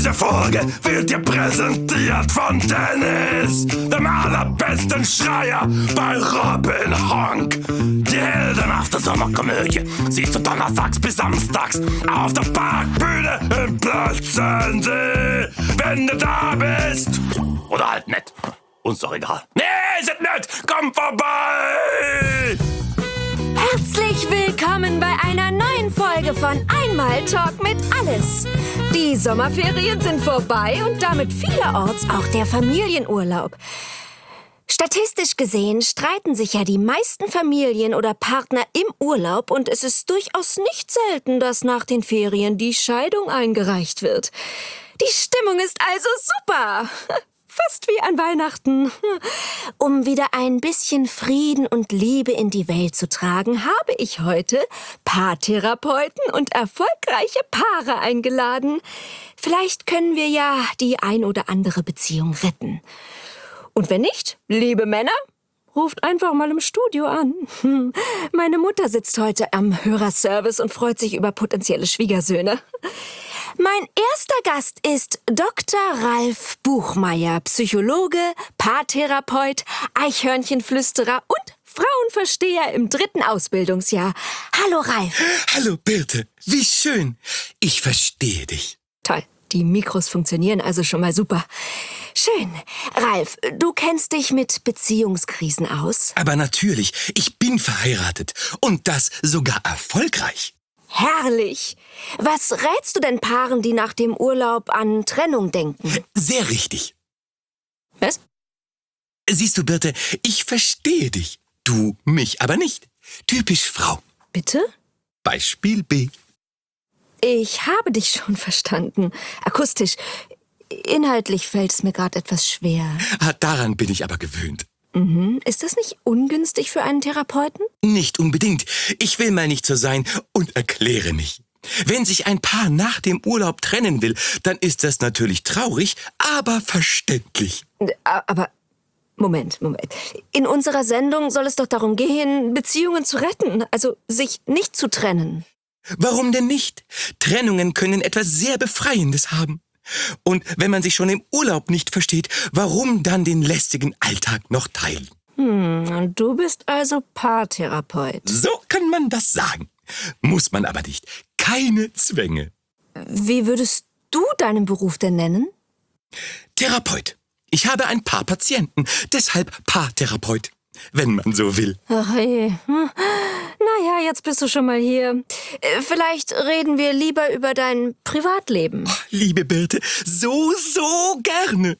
Diese Folge wird dir präsentiert von Dennis, dem allerbesten Schreier bei Robin Honk. Die heldenhafte Sommerkomödie siehst du donnerstags bis samstags auf der Parkbühne in Plötzensee. Wenn du da bist. Oder halt nicht. Uns doch egal. Nee, sind nicht. Komm vorbei. Herzlich willkommen bei einer neuen Folge von Einmal Talk mit Alles. Die Sommerferien sind vorbei und damit vielerorts auch der Familienurlaub. Statistisch gesehen streiten sich ja die meisten Familien oder Partner im Urlaub und es ist durchaus nicht selten, dass nach den Ferien die Scheidung eingereicht wird. Die Stimmung ist also super. Fast wie an Weihnachten. Um wieder ein bisschen Frieden und Liebe in die Welt zu tragen, habe ich heute Paartherapeuten und erfolgreiche Paare eingeladen. Vielleicht können wir ja die ein oder andere Beziehung retten. Und wenn nicht, liebe Männer, ruft einfach mal im Studio an. Meine Mutter sitzt heute am Hörerservice und freut sich über potenzielle Schwiegersöhne. Mein erster Gast ist Dr. Ralf Buchmeier, Psychologe, Paartherapeut, Eichhörnchenflüsterer und Frauenversteher im 3. Ausbildungsjahr. Hallo Ralf. Hallo Birte, wie schön. Ich verstehe dich. Toll, die Mikros funktionieren also schon mal super. Schön. Ralf, du kennst dich mit Beziehungskrisen aus? Aber natürlich, ich bin verheiratet und das sogar erfolgreich. Herrlich. Was rätst du denn Paaren, die nach dem Urlaub an Trennung denken? Sehr richtig. Was? Siehst du, Birte, ich verstehe dich. Du mich aber nicht. Typisch Frau. Bitte? Beispiel B. Ich habe dich schon verstanden. Akustisch. Inhaltlich fällt es mir gerade etwas schwer. Daran bin ich aber gewöhnt. Ist das nicht ungünstig für einen Therapeuten? Nicht unbedingt. Ich will mal nicht so sein und erkläre mich. Wenn sich ein Paar nach dem Urlaub trennen will, dann ist das natürlich traurig, aber verständlich. Aber Moment. In unserer Sendung soll es doch darum gehen, Beziehungen zu retten, also sich nicht zu trennen. Warum denn nicht? Trennungen können etwas sehr Befreiendes haben. Und wenn man sich schon im Urlaub nicht versteht, warum dann den lästigen Alltag noch teilen? Du bist also Paartherapeut. So kann man das sagen. Muss man aber nicht. Keine Zwänge. Wie würdest du deinen Beruf denn nennen? Therapeut. Ich habe ein paar Patienten, deshalb Paartherapeut, wenn man so will. Ach je. Naja, jetzt bist du schon mal hier. Vielleicht reden wir lieber über dein Privatleben. Oh, liebe Birte, so gerne.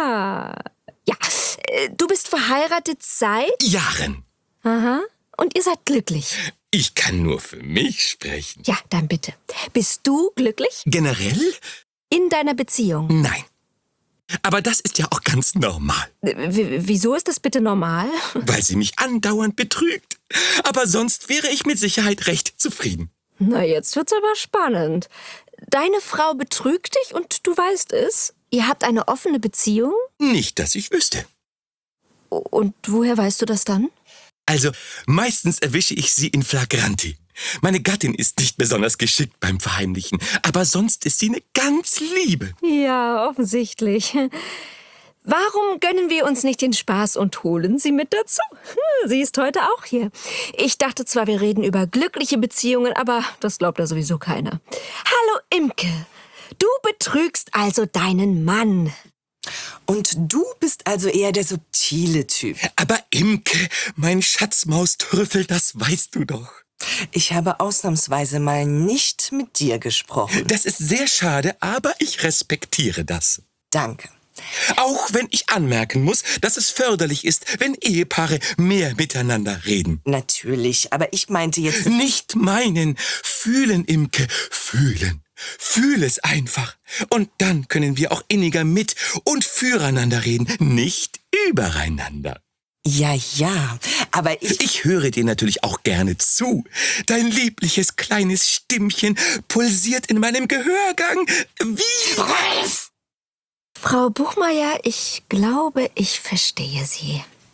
Ja, du bist verheiratet seit? Jahren. Aha. Und ihr seid glücklich? Ich kann nur für mich sprechen. Ja, dann bitte. Bist du glücklich? Generell? In deiner Beziehung? Nein. Aber das ist ja auch ganz normal. Wieso ist das bitte normal? Weil sie mich andauernd betrügt. Aber sonst wäre ich mit Sicherheit recht zufrieden. Na, jetzt wird's aber spannend. Deine Frau betrügt dich und du weißt es? Ihr habt eine offene Beziehung? Nicht, dass ich wüsste. Und woher weißt du das dann? Also, meistens erwische ich sie in Flagranti. Meine Gattin ist nicht besonders geschickt beim Verheimlichen, aber sonst ist sie eine ganz Liebe. Ja, offensichtlich. Warum gönnen wir uns nicht den Spaß und holen sie mit dazu? Sie ist heute auch hier. Ich dachte zwar, wir reden über glückliche Beziehungen, aber das glaubt ja sowieso keiner. Hallo Imke, du betrügst also deinen Mann. Und du bist also eher der subtile Typ. Aber Imke, mein Schatzmaustrüffel, das weißt du doch. Ich habe ausnahmsweise mal nicht mit dir gesprochen. Das ist sehr schade, aber ich respektiere das. Danke. Auch wenn ich anmerken muss, dass es förderlich ist, wenn Ehepaare mehr miteinander reden. Natürlich, aber ich meinte jetzt... Nicht meinen. Fühlen, Imke, fühlen. Fühl es einfach. Und dann können wir auch inniger mit und füreinander reden, nicht übereinander. Ja, aber Ich höre dir natürlich auch gerne zu. Dein liebliches kleines Stimmchen pulsiert in meinem Gehörgang wie... Ralf! Frau Buchmeier, ich glaube, ich verstehe Sie.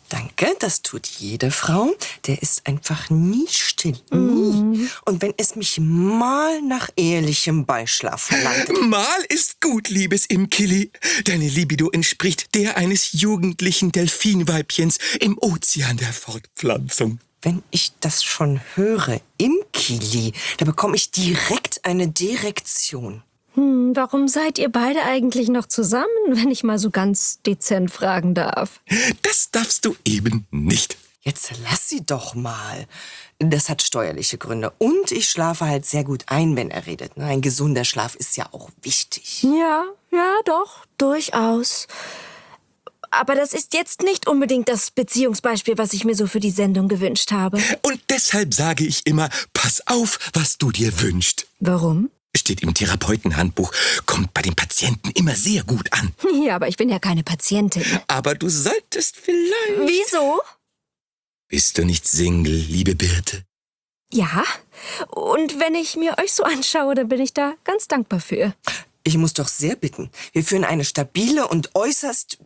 Danke, das tut jede Frau. Der ist einfach nie still. Nie. Und wenn es mich mal nach ehelichem Beischlaf verlangt. Mal ist gut, liebes Imkili. Deine Libido entspricht der eines jugendlichen Delfinweibchens im Ozean der Fortpflanzung. Wenn ich das schon höre, Imkili, da bekomme ich direkt eine Direktion. Warum seid ihr beide eigentlich noch zusammen, wenn ich mal so ganz dezent fragen darf? Das darfst du eben nicht. Jetzt lass sie doch mal. Das hat steuerliche Gründe. Und ich schlafe halt sehr gut ein, wenn er redet. Ein gesunder Schlaf ist ja auch wichtig. Ja, doch, durchaus. Aber das ist jetzt nicht unbedingt das Beziehungsbeispiel, was ich mir so für die Sendung gewünscht habe. Und deshalb sage ich immer, pass auf, was du dir wünschst. Warum? Steht im Therapeutenhandbuch, kommt bei den Patienten immer sehr gut an. Ja, aber ich bin ja keine Patientin. Aber du solltest vielleicht... Wieso? Bist du nicht Single, liebe Birte? Ja, und wenn ich mir euch so anschaue, dann bin ich da ganz dankbar für. Ich muss doch sehr bitten. Wir führen eine stabile und äußerst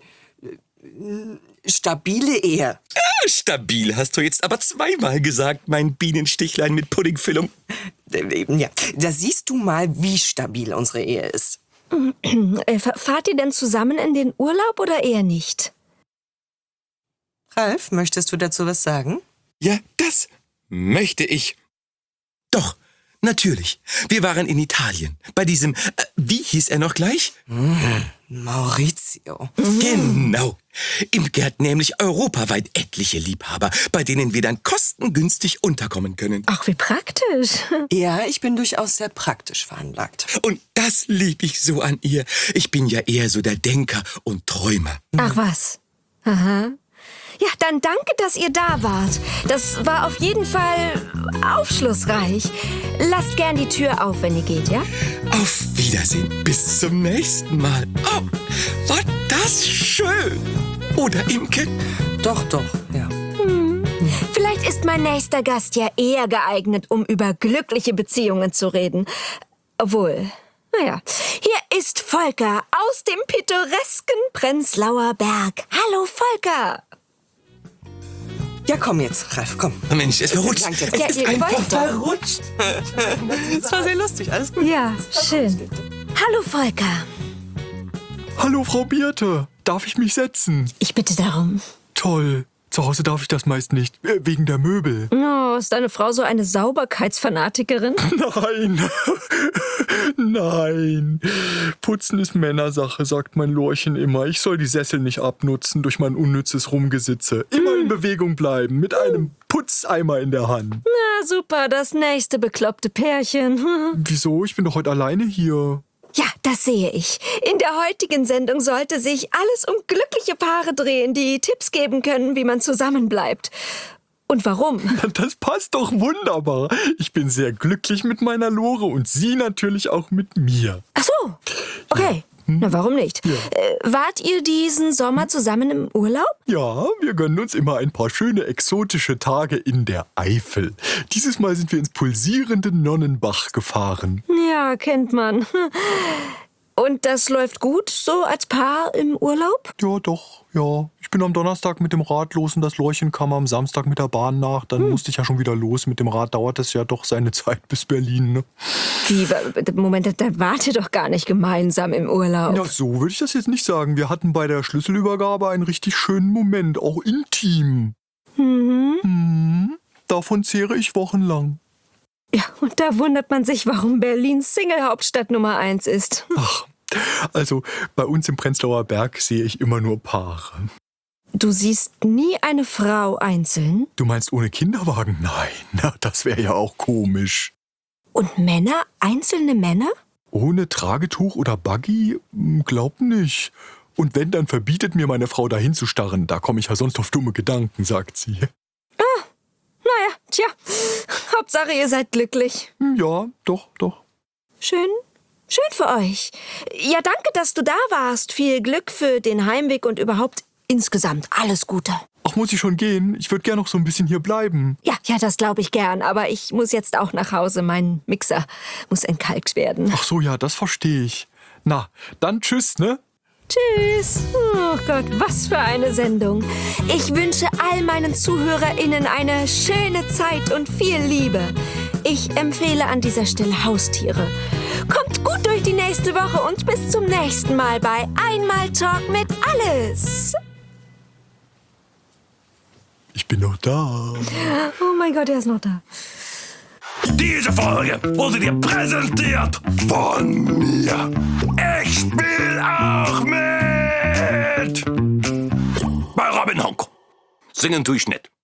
stabile Ehe. Stabil hast du jetzt aber zweimal gesagt, mein Bienenstichlein mit Puddingfüllung. Ja, da siehst du mal, wie stabil unsere Ehe ist. Fahrt ihr denn zusammen in den Urlaub oder eher nicht? Ralf, möchtest du dazu was sagen? Ja, das möchte ich. Doch, natürlich. Wir waren in Italien. Bei diesem, wie hieß er noch gleich? Maurizio. Genau. Imke hat nämlich europaweit etliche Liebhaber, bei denen wir dann kostengünstig unterkommen können. Ach, wie praktisch. Ja, ich bin durchaus sehr praktisch veranlagt. Und das lieb ich so an ihr. Ich bin ja eher so der Denker und Träumer. Ach was. Aha. Ja, dann danke, dass ihr da wart. Das war auf jeden Fall aufschlussreich. Lasst gern die Tür auf, wenn ihr geht, ja? Auf Wiedersehen. Bis zum nächsten Mal. Oh, war das schön. Oder, Imke? Doch, ja. Vielleicht ist mein nächster Gast ja eher geeignet, um über glückliche Beziehungen zu reden. Obwohl, naja. Hier ist Volker aus dem pittoresken Prenzlauer Berg. Hallo, Volker. Ja, komm jetzt, Ralf, komm. Mensch, es verrutscht. langt jetzt. Es Ja, ist ihr einfach wollt doch. verrutscht. Das war sehr lustig, alles gut. Ja, schön. Hallo, Volker. Hallo, Frau Birte. Darf ich mich setzen? Ich bitte darum. Toll. Zu Hause darf ich das meist nicht, wegen der Möbel. Oh, ist deine Frau so eine Sauberkeitsfanatikerin? Nein. Nein. Putzen ist Männersache, sagt mein Lorchen immer. Ich soll die Sessel nicht abnutzen durch mein unnützes Rumgesitze. Immer in Bewegung bleiben, mit einem Putzeimer in der Hand. Na super, das nächste bekloppte Pärchen. Wieso? Ich bin doch heute alleine hier. Ja, das sehe ich. In der heutigen Sendung sollte sich alles um glückliche Paare drehen, die Tipps geben können, wie man zusammenbleibt. Und warum? Das passt doch wunderbar. Ich bin sehr glücklich mit meiner Lore und Sie natürlich auch mit mir. Ach so, okay. Na, warum nicht? Wart ihr diesen Sommer zusammen im Urlaub? Ja, wir gönnen uns immer ein paar schöne exotische Tage in der Eifel. Dieses Mal sind wir ins pulsierende Nonnenbach gefahren. Ja, kennt man. Und das läuft gut, so als Paar im Urlaub? Ja, doch, ja. Ich bin am Donnerstag mit dem Rad los und das Lorchen kam am Samstag mit der Bahn nach. Dann musste ich ja schon wieder los. Mit dem Rad dauert es ja doch seine Zeit bis Berlin, ne? Wie, Moment, da wart ihr doch gar nicht gemeinsam im Urlaub. Ja, so würde ich das jetzt nicht sagen. Wir hatten bei der Schlüsselübergabe einen richtig schönen Moment, auch intim. Davon zehre ich wochenlang. Ja, und da wundert man sich, warum Berlin Single-Hauptstadt Nummer 1 ist. Ach, also bei uns im Prenzlauer Berg sehe ich immer nur Paare. Du siehst nie eine Frau einzeln? Du meinst ohne Kinderwagen? Nein, na, das wäre ja auch komisch. Und Männer? Einzelne Männer? Ohne Tragetuch oder Buggy? Glaub nicht. Und wenn, dann verbietet mir meine Frau dahin zu starren. Da komme ich ja sonst auf dumme Gedanken, sagt sie. Naja, tja, Hauptsache ihr seid glücklich. Ja, doch. Schön für euch. Ja, danke, dass du da warst. Viel Glück für den Heimweg und überhaupt insgesamt alles Gute. Ach, muss ich schon gehen? Ich würde gern noch so ein bisschen hier bleiben. Ja, das glaube ich gern, aber ich muss jetzt auch nach Hause. Mein Mixer muss entkalkt werden. Ach so, ja, das verstehe ich. Na, dann tschüss, ne? Tschüss. Oh Gott, was für eine Sendung. Ich wünsche all meinen ZuhörerInnen eine schöne Zeit und viel Liebe. Ich empfehle an dieser Stelle Haustiere. Kommt gut durch die nächste Woche und bis zum nächsten Mal bei Einmal Talk mit Alles. Ich bin noch da. Oh mein Gott, er ist noch da. Diese Folge wurde dir präsentiert von mir. Ich spiel auch mit. Bei Robin Honk. Singen tue ich nicht.